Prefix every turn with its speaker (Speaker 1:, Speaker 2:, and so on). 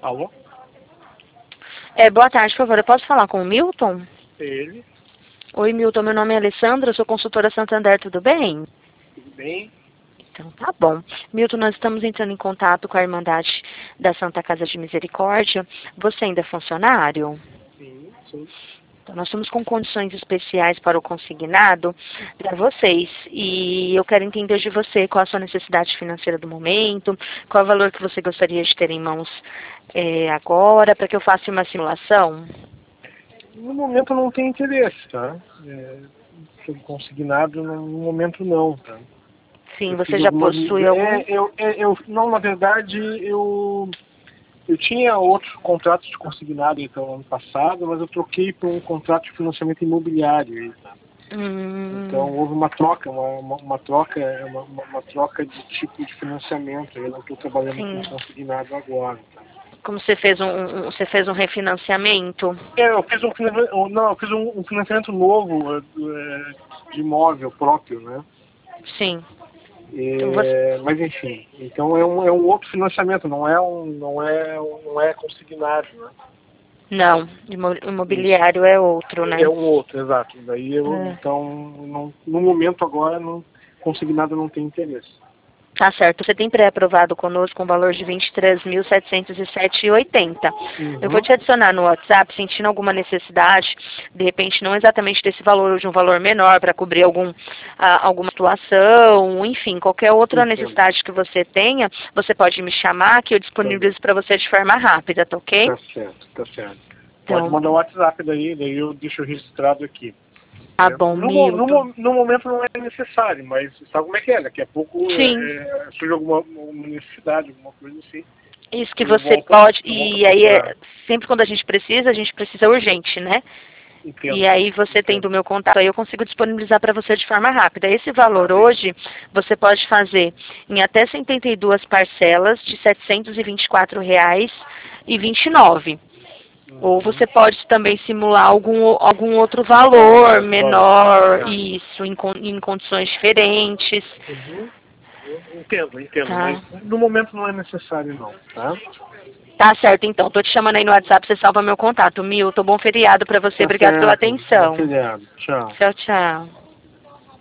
Speaker 1: Alô?
Speaker 2: Boa tarde, por favor. Eu posso falar com o Milton?
Speaker 1: Ele,
Speaker 2: Oi, Milton. Meu nome é Alessandra, eu sou consultora Santander, tudo bem?
Speaker 1: tudo bem?
Speaker 2: Então, tá bom. Milton, nós estamos entrando em contato com a Irmandade da Santa Casa de Misericórdia. Você ainda é funcionário?
Speaker 1: Sim, sim.
Speaker 2: Então, nós estamos com condições especiais para o consignado para vocês. E eu quero entender de você qual a sua necessidade financeira do momento, qual o valor que você gostaria de ter em mãos agora, para que eu faça uma simulação.
Speaker 1: No momento não tem interesse, tá? Sobre consignado, no momento não, tá?
Speaker 2: Sim,
Speaker 1: Eu
Speaker 2: você
Speaker 1: fiz
Speaker 2: já
Speaker 1: algumas...
Speaker 2: possui algum?
Speaker 1: Não, na verdade, eu tinha outros contratos de consignado, então, ano passado, mas eu troquei por um contrato de financiamento imobiliário aí, tá? Então houve uma troca, uma troca de tipo de financiamento. Eu não estou trabalhando
Speaker 2: Sim.
Speaker 1: com consignado agora. Tá?
Speaker 2: Como você fez um refinanciamento?
Speaker 1: Eu fiz um financiamento novo de imóvel próprio, né?
Speaker 2: Sim. Então você...
Speaker 1: Mas enfim, então é um outro financiamento, não é consignado, né?
Speaker 2: Não,
Speaker 1: Isso.
Speaker 2: imobiliário é outro,
Speaker 1: É
Speaker 2: né?
Speaker 1: um outro, exato. Daí
Speaker 2: É.
Speaker 1: então, no momento agora, consignado não tem interesse.
Speaker 2: Tá certo. Você tem pré-aprovado conosco um valor de R$ 23.707,80. Eu vou
Speaker 1: Uhum.
Speaker 2: te adicionar no WhatsApp, sentindo alguma necessidade, de repente não exatamente desse valor, ou de um valor menor para cobrir alguma situação, enfim, qualquer outra
Speaker 1: Entendo.
Speaker 2: necessidade que você tenha, você pode me chamar que eu
Speaker 1: Tá bem.
Speaker 2: disponibilizo para você de forma rápida, tá ok?
Speaker 1: Tá certo, tá certo. Pode
Speaker 2: Então,
Speaker 1: mandar o WhatsApp daí eu deixo registrado aqui.
Speaker 2: tá bom, Milton.
Speaker 1: No momento não é necessário, mas sabe como é que é? Daqui a pouco
Speaker 2: Sim.
Speaker 1: surge alguma necessidade, alguma coisa assim.
Speaker 2: Isso que
Speaker 1: Eu
Speaker 2: você
Speaker 1: volto,
Speaker 2: pode,
Speaker 1: eu volto a
Speaker 2: e aí
Speaker 1: procurar.
Speaker 2: sempre quando a gente precisa urgente, né?
Speaker 1: Entendo.
Speaker 2: E aí você tendo o meu contato, aí eu consigo disponibilizar para você de forma rápida. Esse
Speaker 1: Tá
Speaker 2: valor
Speaker 1: bem.
Speaker 2: hoje, você pode fazer em até 72 parcelas de R$ 724,29. Ou
Speaker 1: Uhum.
Speaker 2: você pode também simular algum outro valor
Speaker 1: Outro valor.
Speaker 2: menor,
Speaker 1: Tá.
Speaker 2: isso, em condições diferentes,
Speaker 1: Uhum. Entendo, mas
Speaker 2: tá?
Speaker 1: no momento não é necessário não, tá?
Speaker 2: Tá certo, então. Tô te chamando aí no WhatsApp, você salva meu contato. Milton, bom feriado para você.
Speaker 1: Tá
Speaker 2: Obrigado pela
Speaker 1: certo. Bom
Speaker 2: atenção.
Speaker 1: feriado. Tchau.
Speaker 2: Tchau, tchau.